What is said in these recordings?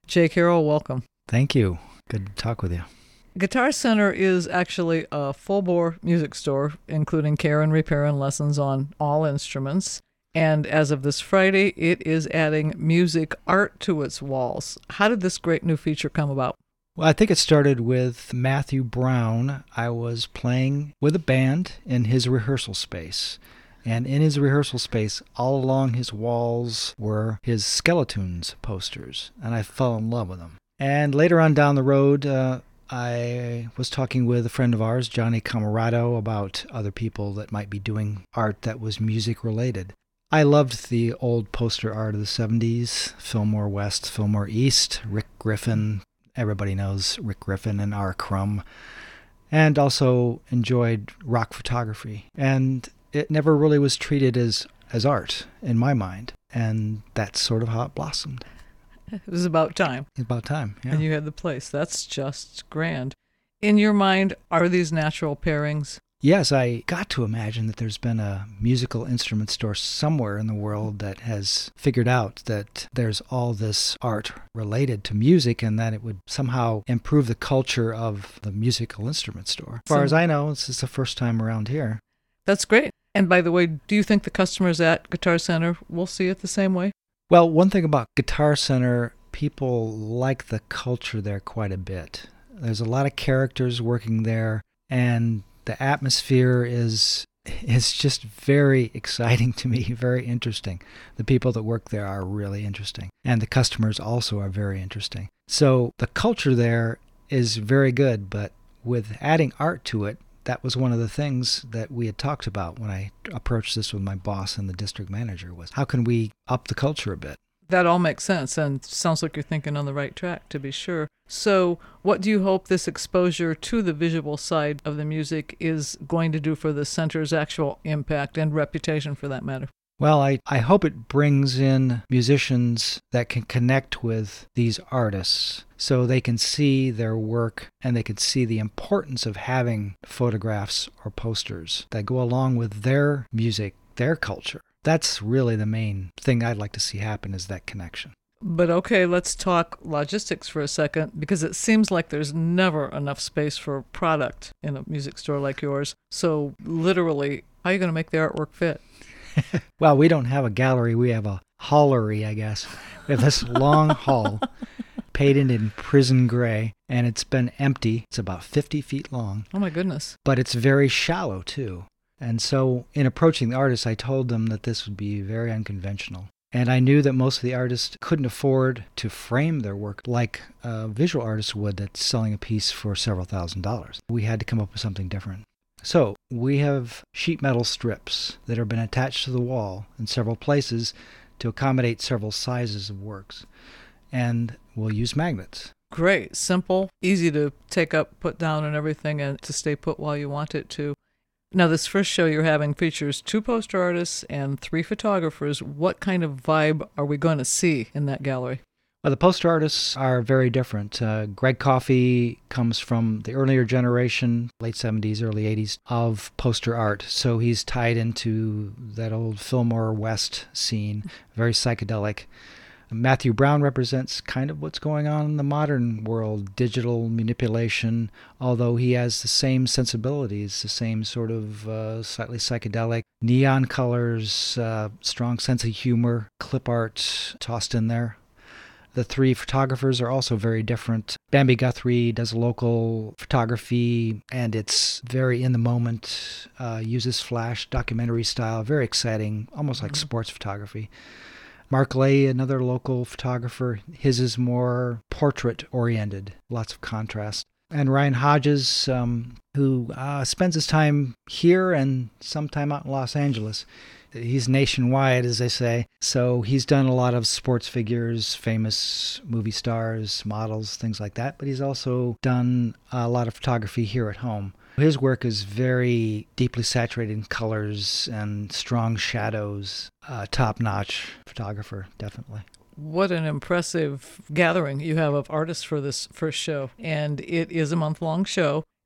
Jay Carroll, welcome. Thank you. Good to talk with you. Guitar Center is actually a full-bore music store, including care and repair and lessons on all instruments. And as of this Friday, it is adding music art to its walls. How did this great new feature come about? Well, I think it started with Matthew Brown. I was playing with a band in his rehearsal space. And in his rehearsal space, all along his walls were his Skeletons posters. And I fell in love with them. And later on down the road, I was talking with a friend of ours, Johnny Camarado, about other people that might be doing art that was music related. I loved the old poster art of the 70s, Fillmore West, Fillmore East, Rick Griffin. Everybody knows Rick Griffin and R. Crumb. And also enjoyed rock photography. And it never really was treated as art in my mind. And that's sort of how it blossomed. It was about time. It's about time, yeah. And you had the place. That's just grand. In your mind, are these natural pairings? Yes, I got to imagine that there's been a musical instrument store somewhere in the world that has figured out that there's all this art related to music and that it would somehow improve the culture of the musical instrument store. As far as I know, this is the first time around here. That's great. And by the way, do you think the customers at Guitar Center will see it the same way? Well, one thing about Guitar Center, people like the culture there quite a bit. There's a lot of characters working there, and the atmosphere is just very exciting to me, very interesting. The people that work there are really interesting, and the customers also are very interesting. So the culture there is very good, but with adding art to it, that was one of the things that we had talked about when I approached this with my boss and the district manager was, how can we up the culture a bit? That all makes sense, and sounds like you're thinking on the right track, to be sure. So what do you hope this exposure to the visual side of the music is going to do for the center's actual impact and reputation, for that matter? Well, I hope it brings in musicians that can connect with these artists so they can see their work and they can see the importance of having photographs or posters that go along with their music, their culture. That's really the main thing I'd like to see happen, is that connection. But okay, let's talk logistics for a second, because it seems like there's never enough space for product in a music store like yours. So literally, how are you going to make the artwork fit? Well, we don't have a gallery. We have a hallery, I guess. We have this long hall painted in prison gray, and it's been empty. It's about 50 feet long. Oh, my goodness. But it's very shallow, too. And so in approaching the artists, I told them that this would be very unconventional. And I knew that most of the artists couldn't afford to frame their work like a visual artist would that's selling a piece for several $1,000s. We had to come up with something different. So we have sheet metal strips that have been attached to the wall in several places to accommodate several sizes of works. And we'll use magnets. Great. Simple, easy to take up, put down and everything, and to stay put while you want it to. Now, this first show you're having features 2 poster artists and 3 photographers. What kind of vibe are we going to see in that gallery? Well, the poster artists are very different. Greg Coffey comes from the earlier generation, late 70s, early 80s, of poster art. So he's tied into that old Fillmore West scene, very psychedelic. Matthew Brown represents kind of what's going on in the modern world, digital manipulation, although he has the same sensibilities, the same sort of slightly psychedelic, neon colors, strong sense of humor, clip art tossed in there. The 3 photographers are also very different. Bambi Guthrie does local photography, and it's very in the moment, uses flash documentary style, very exciting, almost like sports photography. Mark Lay, another local photographer, his is more portrait-oriented, lots of contrast. And Ryan Hodges, who spends his time here and some time out in Los Angeles. He's nationwide, as they say, so he's done a lot of sports figures, famous movie stars, models, things like that, but he's also done a lot of photography here at home. His work is very deeply saturated in colors and strong shadows. Top-notch photographer, definitely. What an impressive gathering you have of artists for this first show. And it is a month-long show.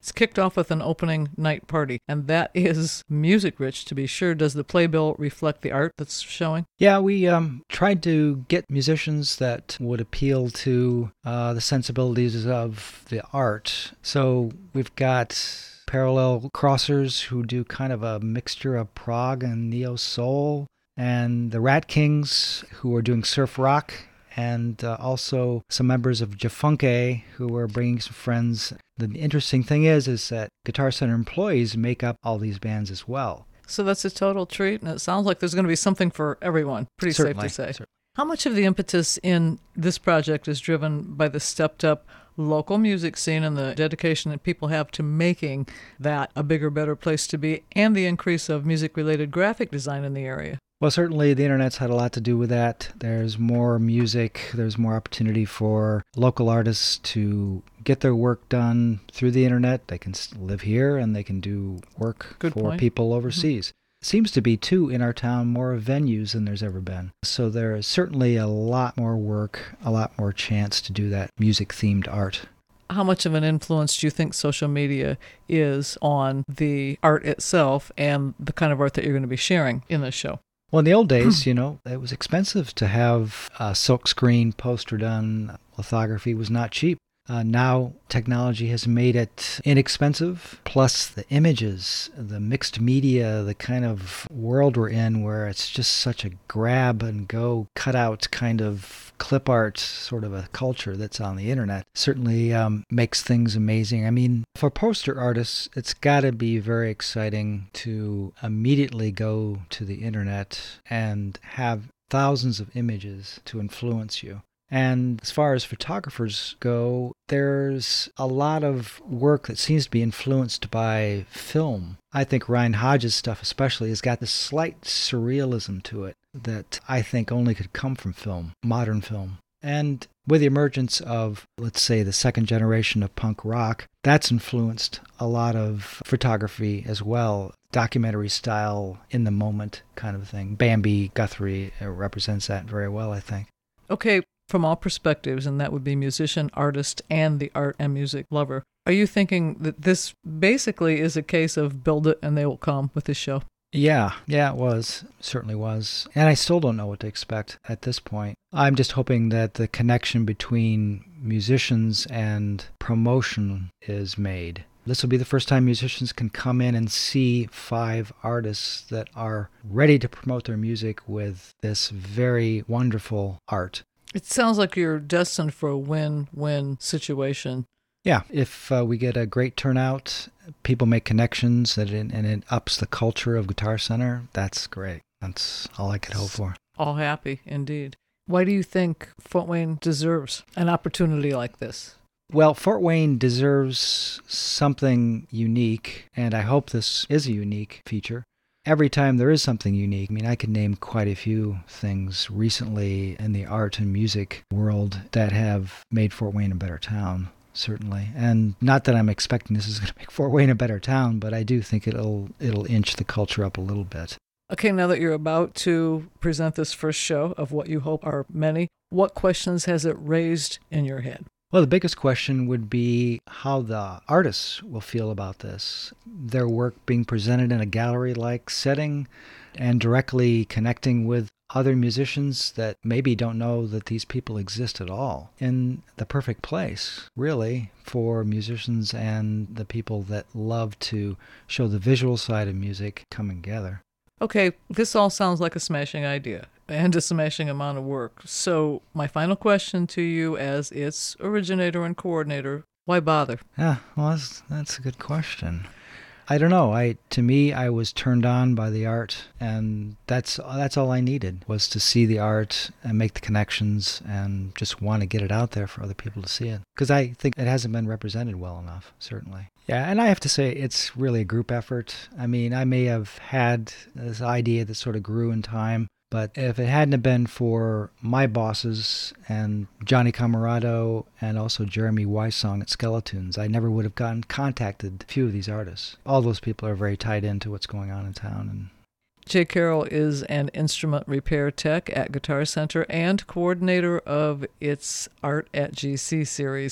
It's kicked off with an opening night party, and that is music-rich, to be sure. Does the playbill reflect the art that's showing? Yeah, we tried to get musicians that would appeal to the sensibilities of the art. So we've got Parallel Crossers, who do kind of a mixture of prog and neo-soul, and the Rat Kings, who are doing surf rock, and also some members of Jafunke, who are bringing some friends. The interesting thing is that Guitar Center employees make up all these bands as well. So that's a total treat, and it sounds like there's going to be something for everyone. Pretty Certainly, safe to say. certainly. How much of the impetus in this project is driven by the stepped-up local music scene and the dedication that people have to making that a bigger, better place to be, and the increase of music-related graphic design in the area? Well, certainly the internet's had a lot to do with that. There's more music, there's more opportunity for local artists to get their work done through the internet. They can live here and they can do work for people overseas. Seems to be, too, in our town, more venues than there's ever been. So there is certainly a lot more work, a lot more chance to do that music-themed art. How much of an influence do you think social media is on the art itself and the kind of art that you're going to be sharing in this show? Well, in the old days, it was expensive to have a silkscreen poster done. Lithography was not cheap. Now, technology has made it inexpensive, plus the images, the mixed media, the kind of world we're in where it's just such a grab-and-go cutout kind of clip art sort of a culture that's on the internet. Certainly makes things amazing. I mean, for poster artists, it's got to be very exciting to immediately go to the internet and have thousands of images to influence you. And as far as photographers go, there's a lot of work that seems to be influenced by film. I think Ryan Hodges' stuff especially has got this slight surrealism to it that I think only could come from film, modern film. And with the emergence of, let's say, the second generation of punk rock, that's influenced a lot of photography as well. Documentary style, in the moment kind of thing. Bambi Guthrie represents that very well, I think. Okay. From all perspectives, and that would be musician, artist, and the art and music lover, are you thinking that this basically is a case of build it and they will come with this show? Yeah, it was. Certainly was. And I still don't know what to expect at this point. I'm just hoping that the connection between musicians and promotion is made. This will be the first time musicians can come in and see 5 artists that are ready to promote their music with this very wonderful art. It sounds like you're destined for a win-win situation. Yeah, if we get a great turnout, people make connections, and it ups the culture of Guitar Center, that's great. That's all I could hope for. All happy, indeed. Why do you think Fort Wayne deserves an opportunity like this? Well, Fort Wayne deserves something unique, and I hope this is a unique feature. Every time there is something unique, I mean, I could name quite a few things recently in the art and music world that have made Fort Wayne a better town, certainly. And not that I'm expecting this is going to make Fort Wayne a better town, but I do think it'll inch the culture up a little bit. Okay, now that you're about to present this first show of what you hope are many, what questions has it raised in your head? Well, the biggest question would be how the artists will feel about this. Their work being presented in a gallery-like setting and directly connecting with other musicians that maybe don't know that these people exist at all. In the perfect place, really, for musicians and the people that love to show the visual side of music coming together. Okay, this all sounds like a smashing idea and a smashing amount of work. So my final question to you as its originator and coordinator, why bother? Yeah, well, that's a good question. I don't know. To me, I was turned on by the art, and that's all I needed, was to see the art and make the connections and just want to get it out there for other people to see it. Because I think it hasn't been represented well enough, certainly. Yeah, and I have to say, it's really a group effort. I mean, I may have had this idea that sort of grew in time, but if it hadn't have been for my bosses and Johnny Camarado and also Jeremy Weissong at Skeletons, I never would have contacted a few of these artists. All those people are very tied into what's going on in town. And Jay Carroll is an instrument repair tech at Guitar Center and coordinator of its Art at GC series.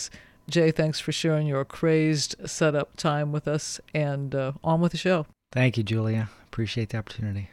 Jay, thanks for sharing your crazed setup time with us, and on with the show. Thank you, Julia. Appreciate the opportunity.